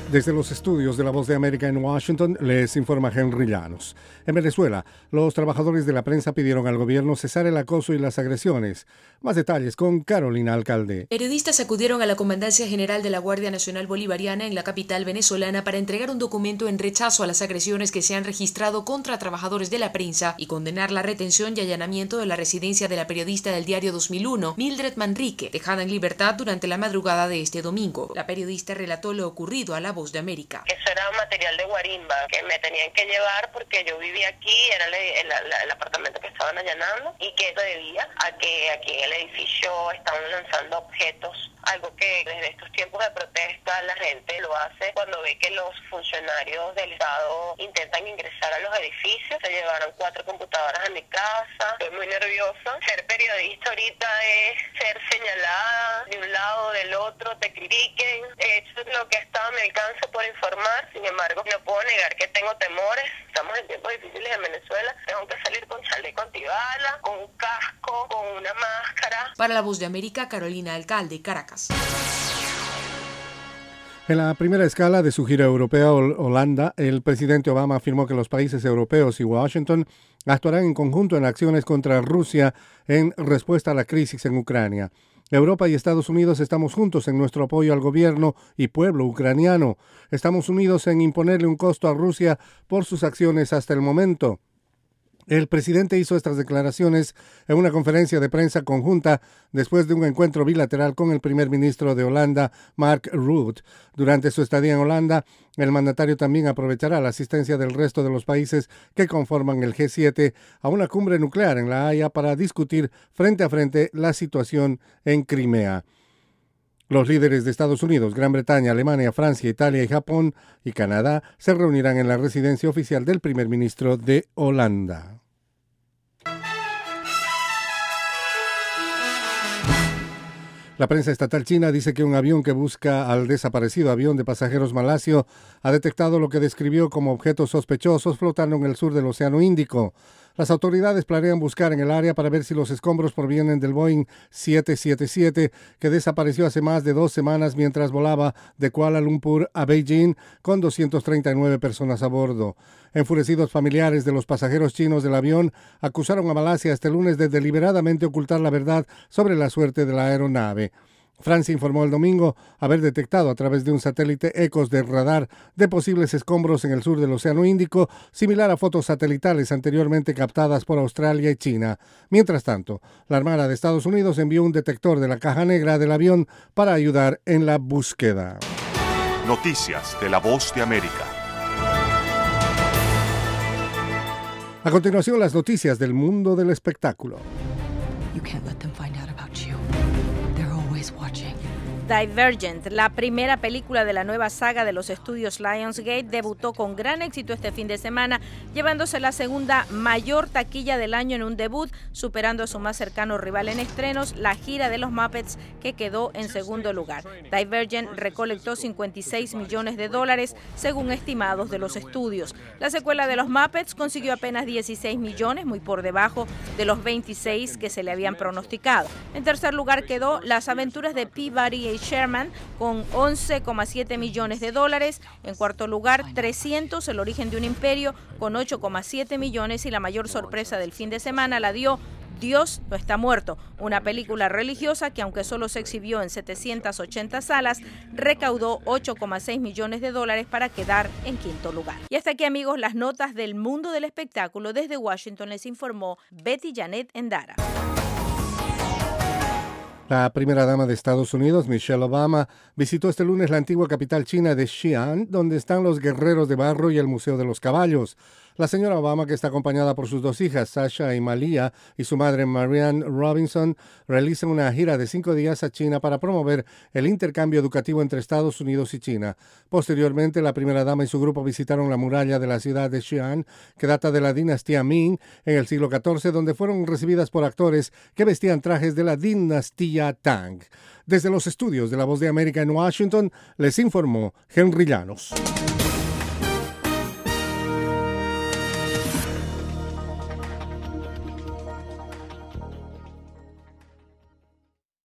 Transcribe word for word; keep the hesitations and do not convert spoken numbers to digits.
Desde los estudios de La Voz de América en Washington, les informa Henry Llanos. En Venezuela, los trabajadores de la prensa pidieron al gobierno cesar el acoso y las agresiones. Más detalles con Carolina Alcalde. Periodistas acudieron a la Comandancia General de la Guardia Nacional Bolivariana en la capital venezolana para entregar un documento en rechazo a las agresiones que se han registrado contra trabajadores de la prensa y condenar la retención y allanamiento de la residencia de la periodista del diario dos mil uno, Mildred Manrique, dejada en libertad durante la madrugada de este domingo. La periodista relató lo ocurrido a La Voz de América. Eso era material de guarimba que me tenían que llevar porque yo vivía aquí, era el, el, el, el apartamento que estaban allanando y que eso debía a que aquí en el edificio estaban lanzando objetos, algo que desde estos tiempos de protesta la gente lo hace cuando ve que los funcionarios del Estado intentan ingresar a los edificios. Se llevaron cuatro computadoras a mi casa, estoy muy nerviosa. Ser periodista ahorita es ser señalada de un lado o del otro, te critiquen. He hecho lo que está a mi alcance por informar, sin embargo no puedo negar que tengo temores. Estamos en tiempos difíciles en Venezuela, tengo que salir con chaleco antibala, con un casco, con una máscara. Para La Voz de América, Carolina Alcalde, Caracas. En la primera escala de su gira europea Holanda, el presidente Obama afirmó que los países europeos y Washington actuarán en conjunto en acciones contra Rusia en respuesta a la crisis en Ucrania. Europa y Estados Unidos estamos juntos en nuestro apoyo al gobierno y pueblo ucraniano. Estamos unidos en imponerle un costo a Rusia por sus acciones hasta el momento. El presidente hizo estas declaraciones en una conferencia de prensa conjunta después de un encuentro bilateral con el primer ministro de Holanda, Mark Rutte. Durante su estadía en Holanda, el mandatario también aprovechará la asistencia del resto de los países que conforman el G siete a una cumbre nuclear en La Haya para discutir frente a frente la situación en Crimea. Los líderes de Estados Unidos, Gran Bretaña, Alemania, Francia, Italia y Japón y Canadá se reunirán en la residencia oficial del primer ministro de Holanda. La prensa estatal china dice que un avión que busca al desaparecido avión de pasajeros malasio ha detectado lo que describió como objetos sospechosos flotando en el sur del Océano Índico. Las autoridades planean buscar en el área para ver si los escombros provienen del Boeing siete siete siete que desapareció hace más de dos semanas mientras volaba de Kuala Lumpur a Beijing con doscientas treinta y nueve personas a bordo. Enfurecidos familiares de los pasajeros chinos del avión acusaron a Malasia este lunes de deliberadamente ocultar la verdad sobre la suerte de la aeronave. Francia informó el domingo haber detectado a través de un satélite ecos de radar de posibles escombros en el sur del Océano Índico, similar a fotos satelitales anteriormente captadas por Australia y China. Mientras tanto, la Armada de Estados Unidos envió un detector de la caja negra del avión para ayudar en la búsqueda. Noticias de La Voz de América. A continuación, las noticias del mundo del espectáculo. You can't let them find out about you. They're always watching. Divergent, la primera película de la nueva saga de los estudios Lionsgate, debutó con gran éxito este fin de semana, llevándose la segunda mayor taquilla del año en un debut, superando a su más cercano rival en estrenos, la gira de los Muppets, que quedó en segundo lugar. Divergent recolectó cincuenta y seis millones de dólares, según estimados de los estudios. La secuela de los Muppets consiguió apenas dieciséis millones, muy por debajo de los veintiséis que se le habían pronosticado. En tercer lugar quedó Las aventuras de Peabody y Sherman con once coma siete millones de dólares. En cuarto lugar, trescientos, El origen de un imperio, con ocho coma siete millones, y la mayor sorpresa del fin de semana la dio Dios no está muerto, una película religiosa que, aunque solo se exhibió en setecientas ochenta salas, recaudó ocho coma seis millones de dólares para quedar en quinto lugar. Y hasta aquí, amigos, las notas del mundo del espectáculo. Desde Washington les informó Betty Janet Endara. La primera dama de Estados Unidos, Michelle Obama, visitó este lunes la antigua capital china de Xi'an, donde están los guerreros de barro y el Museo de los Caballos. La señora Obama, que está acompañada por sus dos hijas, Sasha y Malia, y su madre Marianne Robinson, realiza una gira de cinco días a China para promover el intercambio educativo entre Estados Unidos y China. Posteriormente, la primera dama y su grupo visitaron la muralla de la ciudad de Xi'an, que data de la dinastía Ming en el siglo catorce, donde fueron recibidas por actores que vestían trajes de la dinastía Tang. Desde los estudios de La Voz de América en Washington, les informó Henry Llanos.